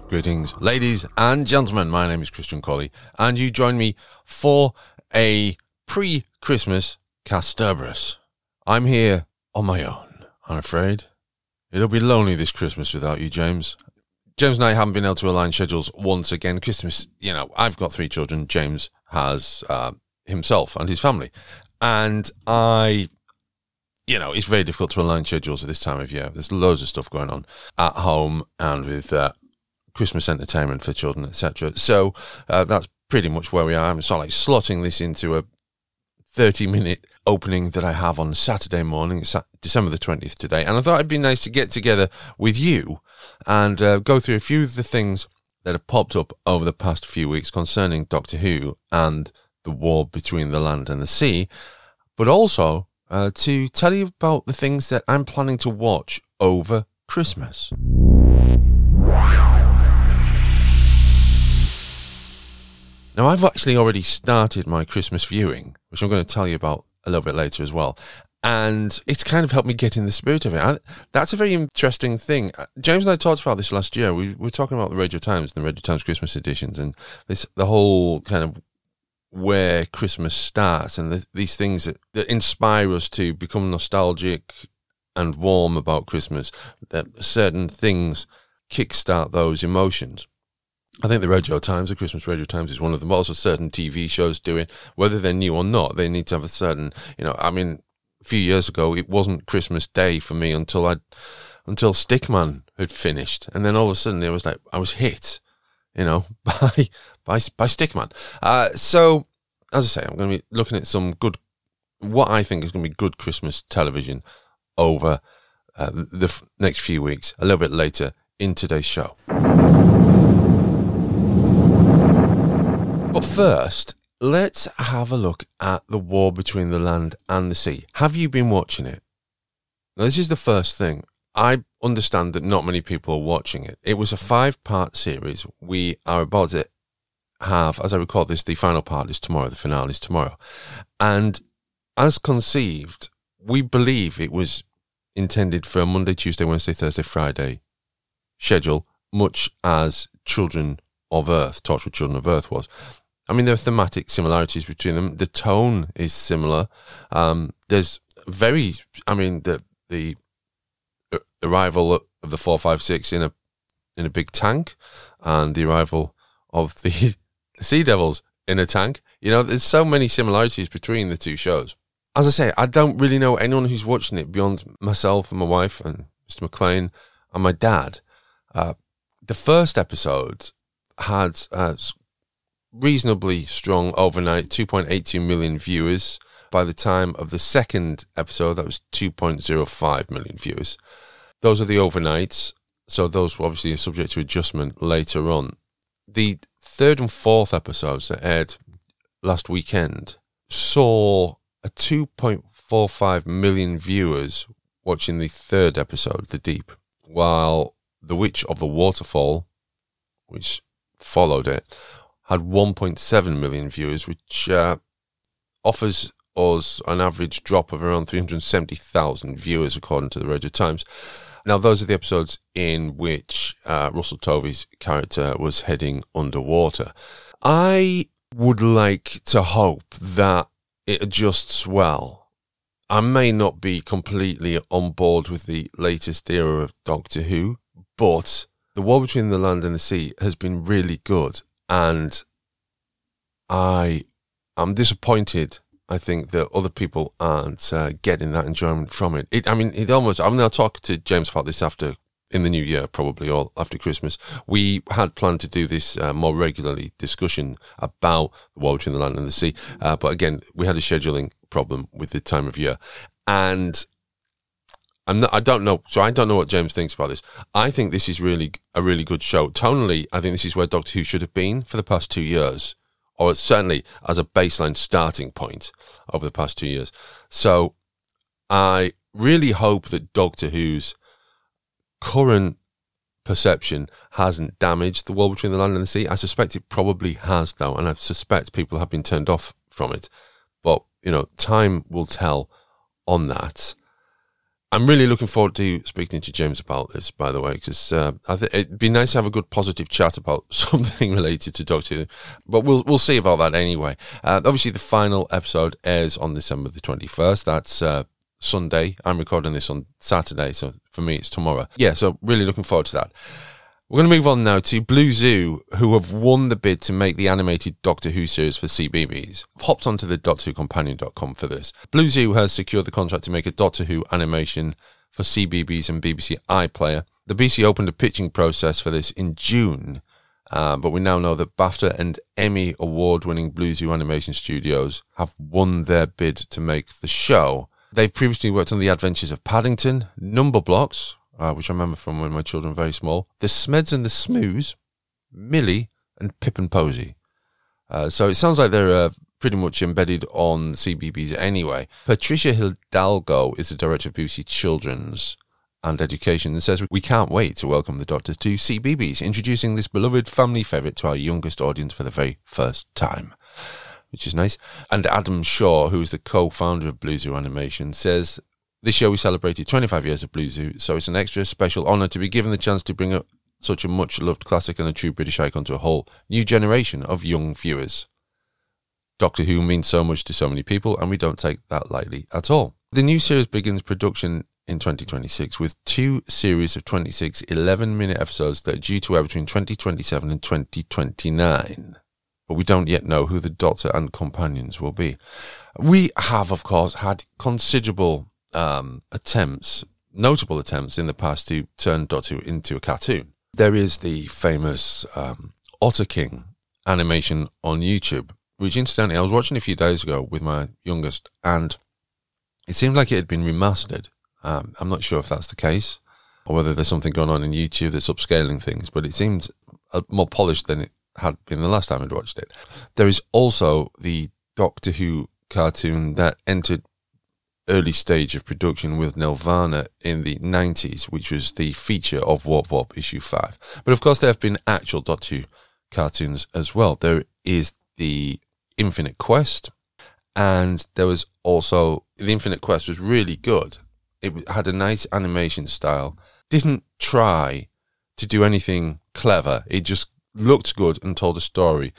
Greetings, ladies and gentlemen. My name is Christian Colley, and you join me for a pre-Christmas Casterbarus. I'm here on my own, I'm afraid. It'll be lonely this Christmas without you, James. James and I haven't been able to align schedules once again. Christmas, I've got 3 children. James has himself and his family. And it's very difficult to align schedules at this time of year. There's loads of stuff going on at home and with Christmas entertainment for children, etc. So that's pretty much where we are. I'm sort of like slotting this into a 30-minute opening that I have on Saturday morning. It's December the 20th today. And I thought it'd be nice to get together with you and go through a few of the things that have popped up over the past few weeks concerning Doctor Who and the war between the land and the sea, but also to tell you about the things that I'm planning to watch over Christmas. Now, I've actually already started my Christmas viewing, which I'm going to tell you about a little bit later as well. And it's kind of helped me get in the spirit of it. That's a very interesting thing. James and I talked about this last year. We were talking about the Radio Times and the Radio Times Christmas editions and the whole kind of where Christmas starts and these things that inspire us to become nostalgic and warm about Christmas, that certain things kickstart those emotions. I think the Christmas Radio Times is one of them. Also, certain TV shows do it. Whether they're new or not, they need to have a certain, a few years ago, it wasn't Christmas Day for me until Stickman had finished. And then all of a sudden, it was like, I was hit, by Stickman. So, as I say, I'm going to be looking at what I think is going to be good Christmas television over the next few weeks, a little bit later in today's show. But first, let's have a look at the war between the land and the sea. Have you been watching it? Now, this is the first thing. I understand that not many people are watching it. It was a 5-part series. We are about to have, as I record this, the final part is tomorrow, the finale is tomorrow. And as conceived, we believe it was intended for a Monday, Tuesday, Wednesday, Thursday, Friday schedule, much as Torchwood Children of Earth was. There are thematic similarities between them. The tone is similar. There's the arrival of the 456 in a big tank, and the arrival of the Sea Devils in a tank. There's so many similarities between the two shows. As I say, I don't really know anyone who's watching it beyond myself and my wife and Mr. McLean and my dad. The first episode had reasonably strong overnight 2.82 million viewers. By the time of the second episode, that was 2.05 million viewers. Those are the overnights, so those were obviously subject to adjustment later on. The third and fourth episodes that aired last weekend saw a 2.45 million viewers watching the third episode, The Deep, while The Witch of the Waterfall, which followed it, had 1.7 million viewers, which offers us an average drop of around 370,000 viewers, according to the Radio Times. Now, those are the episodes in which Russell Tovey's character was heading underwater. I would like to hope that it adjusts well. I may not be completely on board with the latest era of Doctor Who, but the war between the land and the sea has been really good, and I am disappointed, I think, that other people aren't getting that enjoyment from it. I'll talk to James about this in the new year, probably, or after Christmas. We had planned to do this more regularly, discussion about the war between the land and the sea, but again, we had a scheduling problem with the time of year, and I don't know what James thinks about this. I think this is really a really good show. Tonally, I think this is where Doctor Who should have been for the past 2 years, or certainly as a baseline starting point over the past 2 years. So I really hope that Doctor Who's current perception hasn't damaged the war between the land and the sea. I suspect it probably has, though, and I suspect people have been turned off from it. But, time will tell on that. I'm really looking forward to speaking to James about this, by the way, because I think it'd be nice to have a good positive chat about something related to Doctor Who. But we'll see about that anyway. Obviously, the final episode airs on December the 21st. That's Sunday. I'm recording this on Saturday, so for me it's tomorrow. Yeah, so really looking forward to that. We're going to move on now to Blue Zoo, who have won the bid to make the animated Doctor Who series for CBeebies. Hopped onto the DoctorWhoCompanion.com for this. Blue Zoo has secured the contract to make a Doctor Who animation for CBeebies and BBC iPlayer. The BBC opened a pitching process for this in June, but we now know that BAFTA and Emmy award-winning Blue Zoo Animation Studios have won their bid to make the show. They've previously worked on The Adventures of Paddington, Number Blocks, which I remember from when my children were very small, The Smeds and the Smoos, Millie, and Pip and Posy. So it sounds like they're pretty much embedded on CBeebies anyway. Patricia Hidalgo is the director of BBC Children's and Education and says, "We can't wait to welcome the Doctor to CBeebies, introducing this beloved family favourite to our youngest audience for the very first time," which is nice. And Adam Shaw, who's the co-founder of Blue Zoo Animation, says, "This year we celebrated 25 years of Blue Zoo, so it's an extra special honour to be given the chance to bring up such a much-loved classic and a true British icon to a whole new generation of young viewers. Doctor Who means so much to so many people, and we don't take that lightly at all." The new series begins production in 2026 with 2 series of 26 11-minute episodes that are due to air between 2027 and 2029. But we don't yet know who the Doctor and companions will be. We have, of course, had considerable notable attempts in the past to turn Doctor Who into a cartoon. There is the famous Otter King animation on YouTube, which incidentally I was watching a few days ago with my youngest, and it seemed like it had been remastered. I'm not sure if that's the case, or whether there's something going on in YouTube that's upscaling things, but it seemed more polished than it had been the last time I'd watched it. There is also the Doctor Who cartoon that entered early stage of production with Nelvana in the 90s, which was the feature of Warp Warp issue 5. But of course there have been actual Doctor Who cartoons as well. There is the Infinite Quest, and there was also, the Infinite Quest was really good. It had a nice animation style, didn't try to do anything clever, it just looked good and told a story.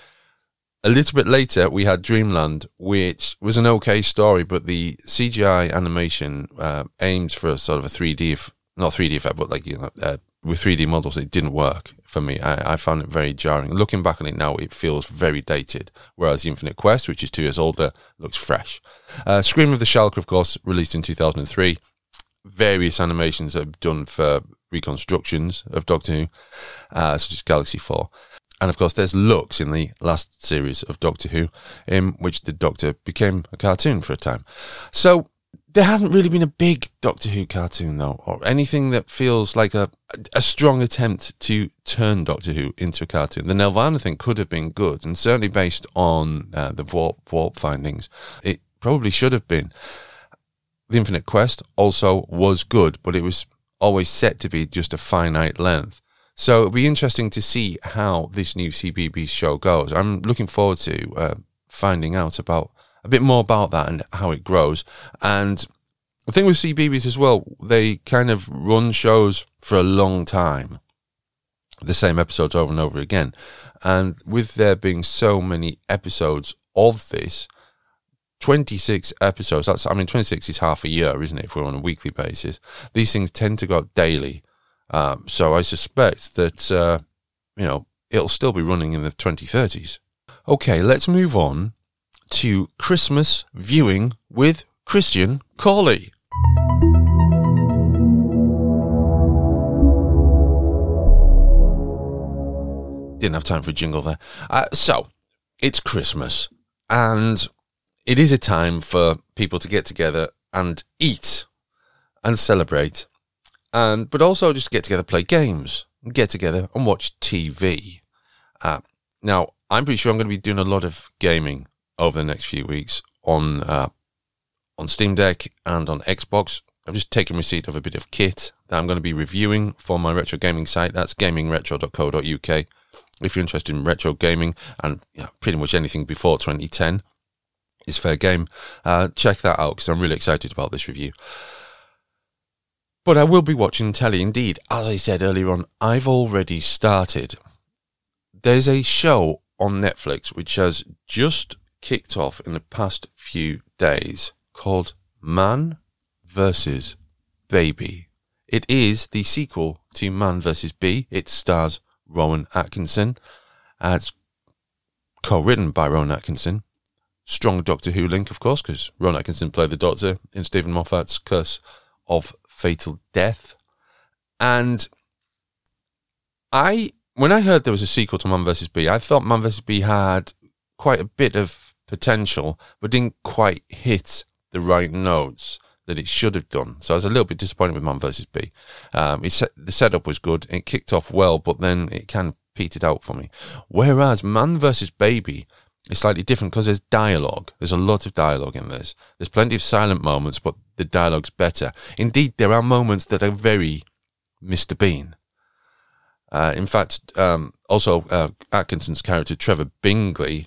A little bit later, we had Dreamland, which was an okay story, but the CGI animation aims for a sort of a 3D, not 3D effect, but like, with 3D models, it didn't work for me. I found it very jarring. Looking back on it now, it feels very dated, whereas the Infinite Quest, which is 2 years older, looks fresh. Scream of the Shalka, of course, released in 2003. Various animations that have done for reconstructions of Doctor Who, such as Galaxy 4. And of course, there's Lux in the last series of Doctor Who, in which the Doctor became a cartoon for a time. So there hasn't really been a big Doctor Who cartoon, though, or anything that feels like a strong attempt to turn Doctor Who into a cartoon. The Nelvana thing could have been good, and certainly based on the Warp findings, it probably should have been. The Infinite Quest also was good, but it was always set to be just a finite length. So it'll be interesting to see how this new CBeebies show goes. I'm looking forward to finding out about a bit more about that and how it grows. And the thing with CBeebies as well, they kind of run shows for a long time, the same episodes over and over again. And with there being so many episodes of this, 26 episodes, 26 is half a year, isn't it, if we're on a weekly basis. These things tend to go out daily. So I suspect that, it'll still be running in the 2030s. Okay, let's move on to Christmas viewing with Christian Cawley. Didn't have time for a jingle there. So, it's Christmas, and it is a time for people to get together and eat and celebrate. But also just get together, play games, get together and watch TV. Now, I'm pretty sure I'm going to be doing a lot of gaming over the next few weeks on Steam Deck and on Xbox. I've just taken receipt of a bit of kit that I'm going to be reviewing for my retro gaming site. That's gamingretro.co.uk. If you're interested in retro gaming and pretty much anything before 2010 is fair game, check that out because I'm really excited about this review. But I will be watching telly. Indeed, as I said earlier on, I've already started. There's a show on Netflix which has just kicked off in the past few days called Man vs. Baby. It is the sequel to Man vs. Bee. It stars Rowan Atkinson. It's co-written by Rowan Atkinson. Strong Doctor Who link, of course, because Rowan Atkinson played the Doctor in Stephen Moffat's Curse of Fatal Death. And when I heard there was a sequel to Man vs. Bee, I thought Man vs. Bee had quite a bit of potential, but didn't quite hit the right notes that it should have done. So I was a little bit disappointed with Man vs. Bee. The setup was good, it kicked off well, but then it kind of petered out for me. Whereas Man vs. Baby is slightly different because there's dialogue. There's a lot of dialogue in this. There's plenty of silent moments, but the dialogue's better. Indeed, there are moments that are very Mr. Bean. In fact, also Atkinson's character, Trevor Bingley,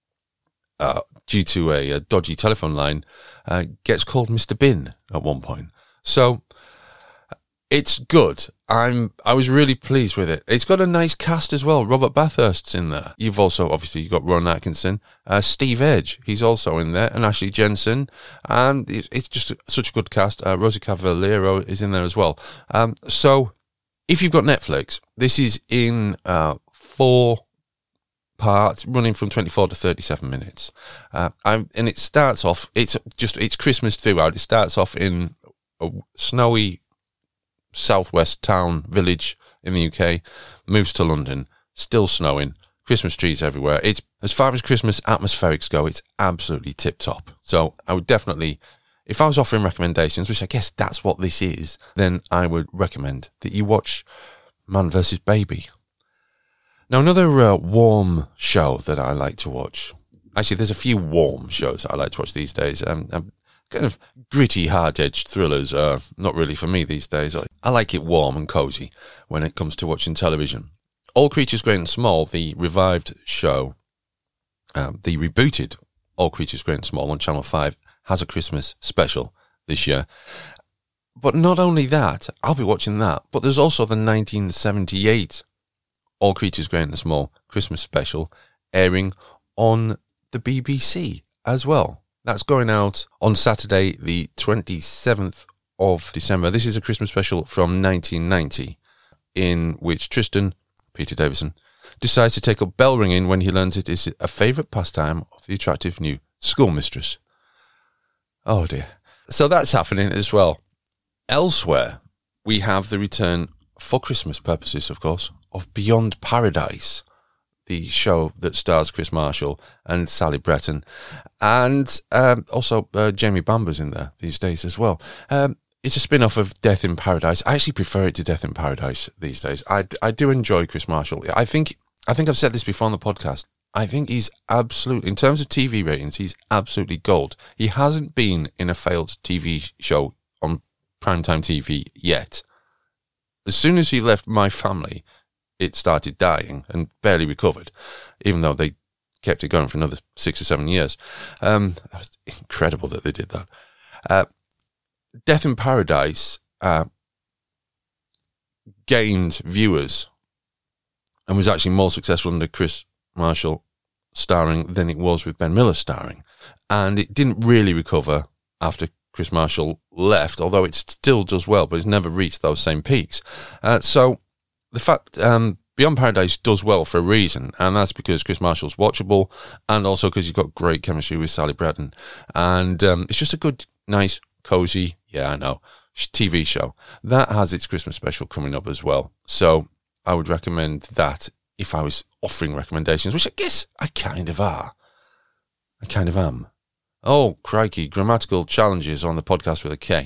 due to a dodgy telephone line, gets called Mr. Bin at one point. So it's good. I was really pleased with it. It's got a nice cast as well. Robert Bathurst's in there. You've got Rowan Atkinson, Steve Edge, he's also in there, and Ashley Jensen. And it's just such a good cast. Rosie Cavaliero is in there as well. So if you've got Netflix, this is in 4 parts, running from 24 to 37 minutes. And it starts off, it's Christmas throughout. It starts off in a snowy southwest town, village in the UK, moves to London, still snowing, Christmas trees everywhere. It's, as far as Christmas atmospherics go, it's absolutely tip-top. So I would definitely, if I was offering recommendations, which I guess that's what this is, then I would recommend that you watch Man vs. Baby. Now, another warm show that I like to watch. Actually, there's a few warm shows that I like to watch these days. Kind of gritty, hard-edged thrillers are not really for me these days. I like it warm and cosy when it comes to watching television. All Creatures Great and Small, the revived show, the rebooted All Creatures Great and Small on Channel 5, has a Christmas special this year. But not only that, I'll be watching that, but there's also the 1978 All Creatures Great and Small Christmas special airing on the BBC as well. That's going out on Saturday, the 27th of December. This is a Christmas special from 1990, in which Tristan, Peter Davison, decides to take up bell ringing when he learns it is a favourite pastime of the attractive new schoolmistress. Oh dear. So that's happening as well. Elsewhere, we have the return, for Christmas purposes, of course, of Beyond Paradise, the show that stars Chris Marshall and Sally Bretton, and also Jamie Bamber's in there these days as well. It's a spin-off of Death in Paradise. I actually prefer it to Death in Paradise these days. I do enjoy Chris Marshall. I think I've said this before on the podcast. I think he's absolutely, in terms of TV ratings, he's absolutely gold. He hasn't been in a failed TV show on primetime TV yet. As soon as he left My Family, it started dying and barely recovered, even though they kept it going for another 6 or 7 years. It's incredible that they did that. Death in Paradise gained viewers and was actually more successful under Chris Marshall starring than it was with Ben Miller starring. And it didn't really recover after Chris Marshall left, although it still does well, but it's never reached those same peaks. So the fact Beyond Paradise does well for a reason, and that's because Chris Marshall's watchable, and also because you've got great chemistry with Sally Bretton. And it's just a good, nice, cozy, TV show. That has its Christmas special coming up as well. So I would recommend that if I was offering recommendations, which I guess I kind of are. I kind of am. Oh, crikey, grammatical challenges on the podcast with a K.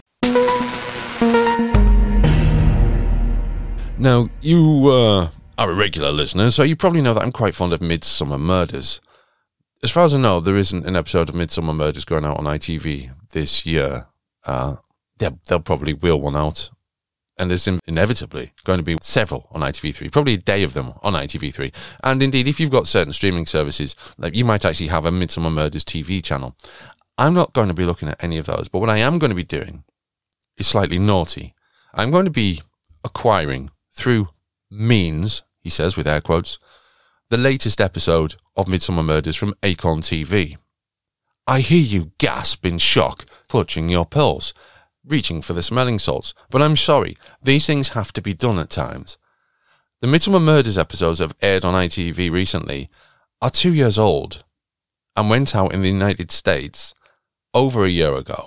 Now, you are a regular listener, so you probably know that I'm quite fond of Midsomer Murders. As far as I know, there isn't an episode of Midsomer Murders going out on ITV this year. They'll probably wheel one out, and there's inevitably going to be several on ITV3, probably a day of them on ITV3. And indeed, if you've got certain streaming services, like you might actually have a Midsomer Murders TV channel. I'm not going to be looking at any of those, but what I am going to be doing is slightly naughty. I'm going to be acquiring through means, he says with air quotes, the latest episode of Midsomer Murders from Acorn TV. I hear you gasp in shock, clutching your pearls, reaching for the smelling salts, but I'm sorry, these things have to be done at times. The Midsomer Murders episodes have aired on ITV recently are 2 years old and went out in the United States over a year ago.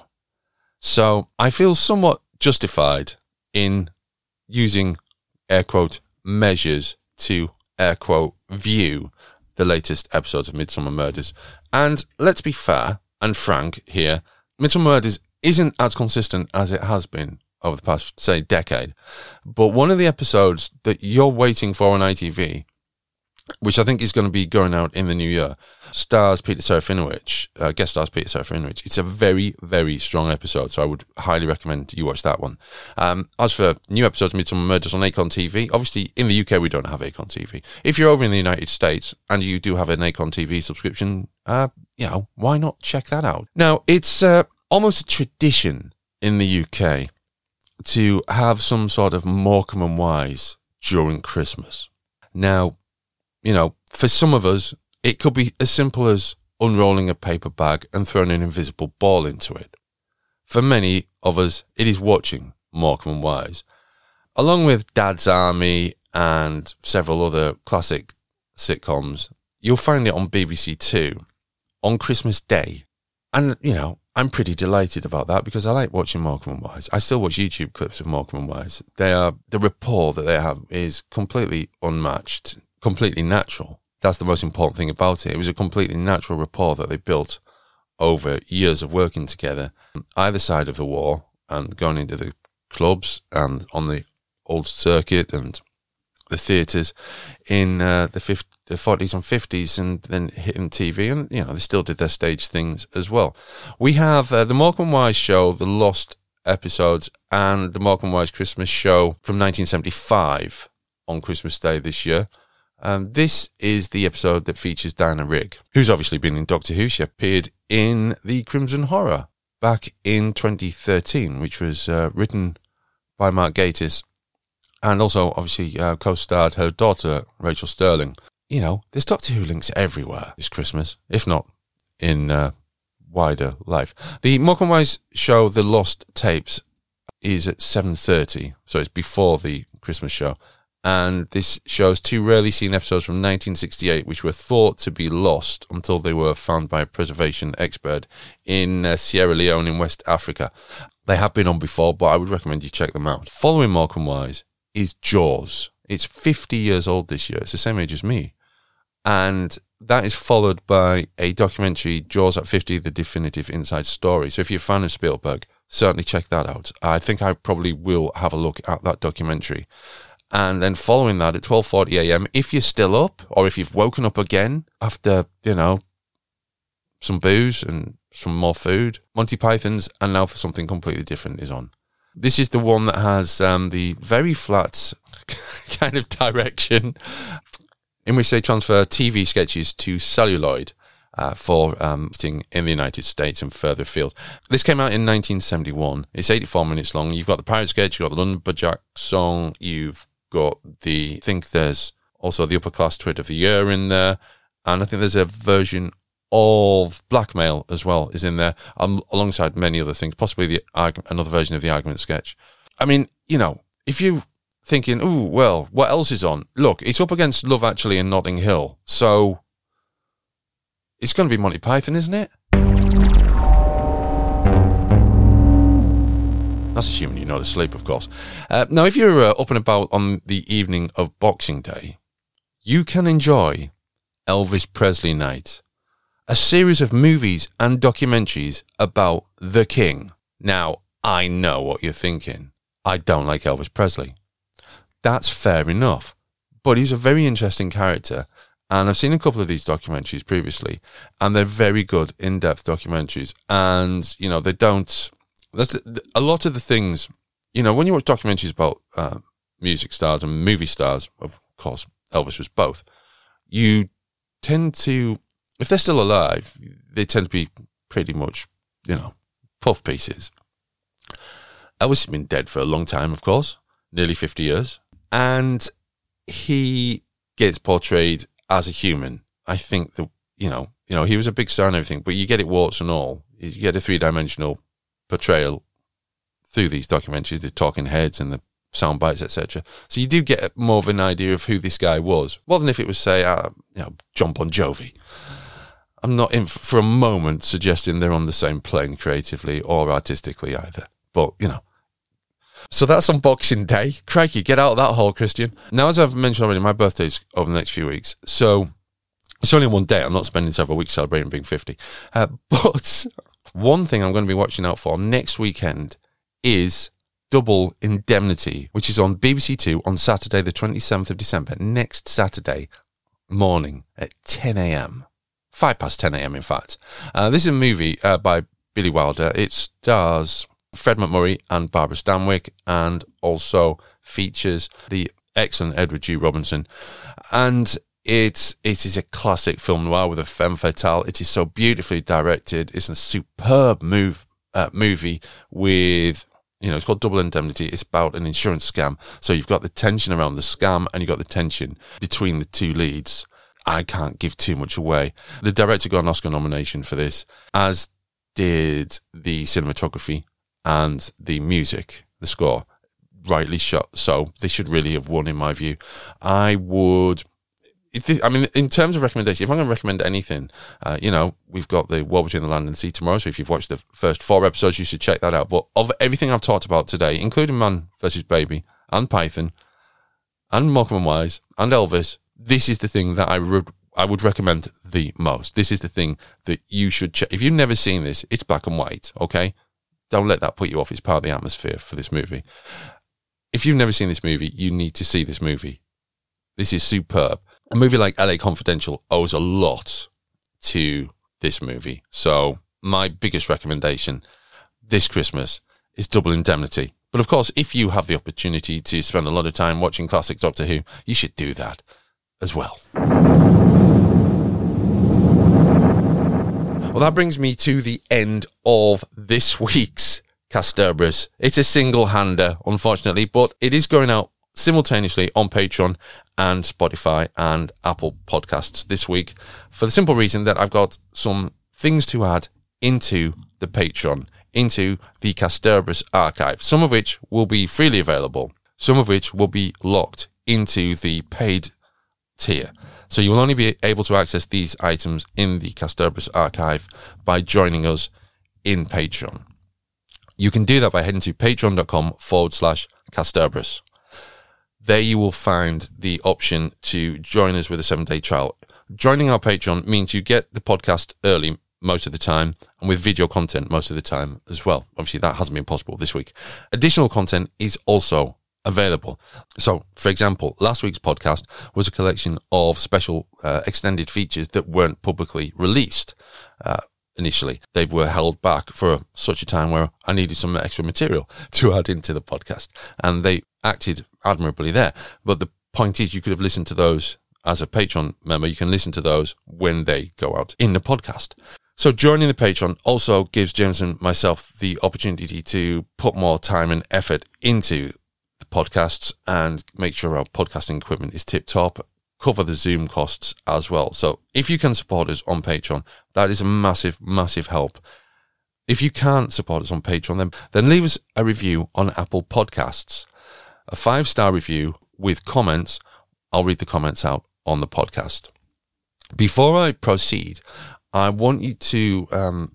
So I feel somewhat justified in using air quote measures to air quote view the latest episodes of Midsomer Murders. And let's be fair and frank here, Midsomer Murders isn't as consistent as it has been over the past, say, decade. But one of the episodes that you're waiting for on ITV, which I think is going to be going out in the new year, stars Peter Serafinowicz, guest stars Peter Serafinowicz. It's a very, very strong episode, so I would highly recommend you watch that one. As for new episodes of Midsomer Murders on Acorn TV, obviously in the UK we don't have Acorn TV. If you're over in the United States and you do have an Acorn TV subscription, why not check that out? Now, it's almost a tradition in the UK to have some sort of Morecambe and Wise during Christmas. Now, for some of us, it could be as simple as unrolling a paper bag and throwing an invisible ball into it. For many of us, it is watching Morecambe and Wise. Along with Dad's Army and several other classic sitcoms, you'll find it on BBC Two on Christmas Day. And, I'm pretty delighted about that because I like watching Morecambe and Wise. I still watch YouTube clips of Morecambe and Wise. The rapport that they have is completely unmatched, completely natural. That's the most important thing about it. It was a completely natural rapport that they built over years of working together, either side of the war, and going into the clubs and on the old circuit and the theatres in the 40s and 50s, and then hitting TV, and they still did their stage things as well. We have the Morecambe and Wise show, the Lost episodes, and the Morecambe and Wise Christmas show from 1975 on Christmas Day this year. This is the episode that features Diana Rigg, who's obviously been in Doctor Who. She appeared in the Crimson Horror back in 2013, which was written by Mark Gatiss, and also obviously co-starred her daughter, Rachel Sterling. There's Doctor Who links everywhere this Christmas, if not in wider life. The Morecambe and Wise show, The Lost Tapes, is at 7:30, so it's before the Christmas show. And this shows two rarely seen episodes from 1968, which were thought to be lost until they were found by a preservation expert in Sierra Leone in West Africa. They have been on before, but I would recommend you check them out. Following Morecambe and Wise is Jaws. It's 50 years old this year. It's the same age as me. And that is followed by a documentary, Jaws at 50, The Definitive Inside Story. So if you're a fan of Spielberg, certainly check that out. I think I probably will have a look at that documentary. And then following that at 12:40 a.m, if you're still up, or if you've woken up again after, some booze and some more food, Monty Python's And Now for Something Completely Different is on. This is the one that has the very flat kind of direction in which they transfer TV sketches to celluloid for sitting in the United States and further afield. This came out in 1971. It's 84 minutes long. You've got the Pirate sketch, you've got the Lumberjack song, you've got I think there's also the Upper Class Twit of the Year in there, and I think there's a version of Blackmail as well is in there, alongside many other things, possibly another version of the Argument sketch. I mean, if you thinking, ooh, well, what else is on? Look, it's up against Love Actually and Notting Hill, so it's going to be Monty Python, isn't it? That's assuming you're not asleep, of course. Now, if you're up and about on the evening of Boxing Day, you can enjoy Elvis Presley Night, a series of movies and documentaries about the King. Now, I know what you're thinking. I don't like Elvis Presley. That's fair enough. But he's a very interesting character. And I've seen a couple of these documentaries previously, and they're very good, in-depth documentaries. And, they don't... a lot of the things, when you watch documentaries about music stars and movie stars, of course, Elvis was both, you tend to... if they're still alive, they tend to be pretty much, puff pieces. Elvis has been dead for a long time, of course, nearly 50 years. And he gets portrayed as a human. I think that, you know, he was a big star and everything, but you get it warts and all. You get a three-dimensional portrayal through these documentaries, the talking heads and the sound bites, etc. So you do get more of an idea of who this guy was, more than if it was, say, John Bon Jovi. I'm not for a moment suggesting they're on the same plane creatively or artistically either, but, you know. So that's on Boxing Day. Crikey, get out of that hole, Christian. Now, as I've mentioned already, my birthday's over the next few weeks, so it's only one day. I'm not spending several weeks celebrating being 50. But one thing I'm going to be watching out for next weekend is Double Indemnity, which is on BBC Two on Saturday, the 27th of December, next Saturday morning at 10 a.m. 5 past 10 a.m., in fact. This is a movie by Billy Wilder. It stars Fred McMurray and Barbara Stanwyck, and also features the excellent Edward G. Robinson. And it is a classic film noir with a femme fatale. It is so beautifully directed. It's a superb movie with, it's called Double Indemnity. It's about an insurance scam. So you've got the tension around the scam and you've got the tension between the two leads. I can't give too much away. The director got an Oscar nomination for this, as did the cinematography and the music, the score. Rightly shot. So they should really have won, in my view. In terms of recommendation, if I'm going to recommend anything, we've got the War Between the Land and the Sea tomorrow, so if you've watched the first 4 episodes, you should check that out. But of everything I've talked about today, including Man vs. Baby, and Python, and Morecambe and Wise, and Elvis, this is the thing that I would recommend the most. This is the thing that you should check. If you've never seen this, it's black and white, okay? Don't let that put you off. It's part of the atmosphere for this movie. If you've never seen this movie, you need to see this movie. This is superb. A movie like LA Confidential owes a lot to this movie. So my biggest recommendation this Christmas is Double Indemnity. But of course, if you have the opportunity to spend a lot of time watching classic Doctor Who, you should do that as well. Well, that brings me to the end of this week's Casterburis. It's a single-hander, unfortunately, but it is going out simultaneously on Patreon and Spotify and Apple Podcasts this week, for the simple reason that I've got some things to add into the Patreon, into the Casterburis archive, some of which will be freely available, some of which will be locked into the paid tier. So you will only be able to access these items in the Casterburis archive by joining us in Patreon. You can do that by heading to patreon.com/Casterburis. There you will find the option to join us with a 7-day trial. Joining our Patreon means you get the podcast early most of the time and with video content most of the time as well. Obviously, that hasn't been possible this week. Additional content is also available. So, for example, last week's podcast was a collection of special extended features that weren't publicly released initially. They were held back for such a time where I needed some extra material to add into the podcast, and they acted admirably there. But the point is, you could have listened to those as a Patreon member. You can listen to those when they go out in the podcast. So joining the Patreon also gives James and myself the opportunity to put more time and effort into the podcasts and make sure our podcasting equipment is tip-top, cover the Zoom costs as well. So if you can support us on Patreon, that is a massive, massive help. If you can't support us on Patreon, then leave us a review on Apple Podcasts. A 5-star review with comments. I'll read the comments out on the podcast. Before I proceed, I want you to,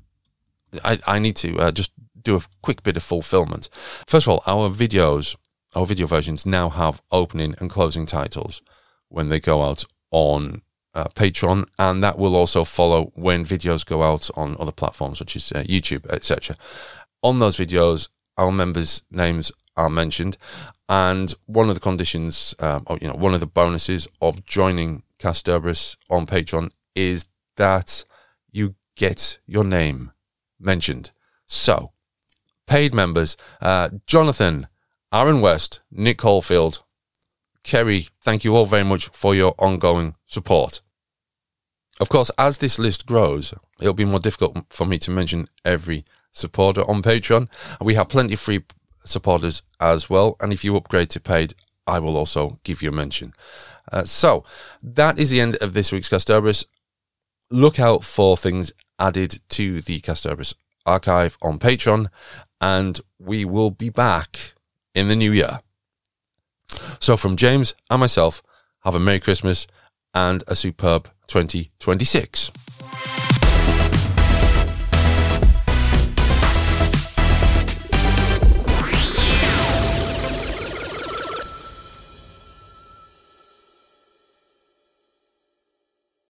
I need to just do a quick bit of fulfillment. First of all, our video versions now have opening and closing titles when they go out on Patreon, and that will also follow when videos go out on other platforms such as YouTube, etc. On those videos, our members' names are mentioned, and one of the conditions, one of the bonuses of joining Casterburis on Patreon is that you get your name mentioned. So, paid members, Jonathan, Aaron West, Nick Caulfield, Kerry, thank you all very much for your ongoing support. Of course, as this list grows, it'll be more difficult for me to mention every supporter on Patreon. We have plenty of free supporters as well. And if you upgrade to paid, I will also give you a mention. So that is the end of this week's Kasterborous. Look out for things added to the Kasterborous archive on Patreon, and we will be back in the new year. So from James and myself, have a Merry Christmas and a superb 2026.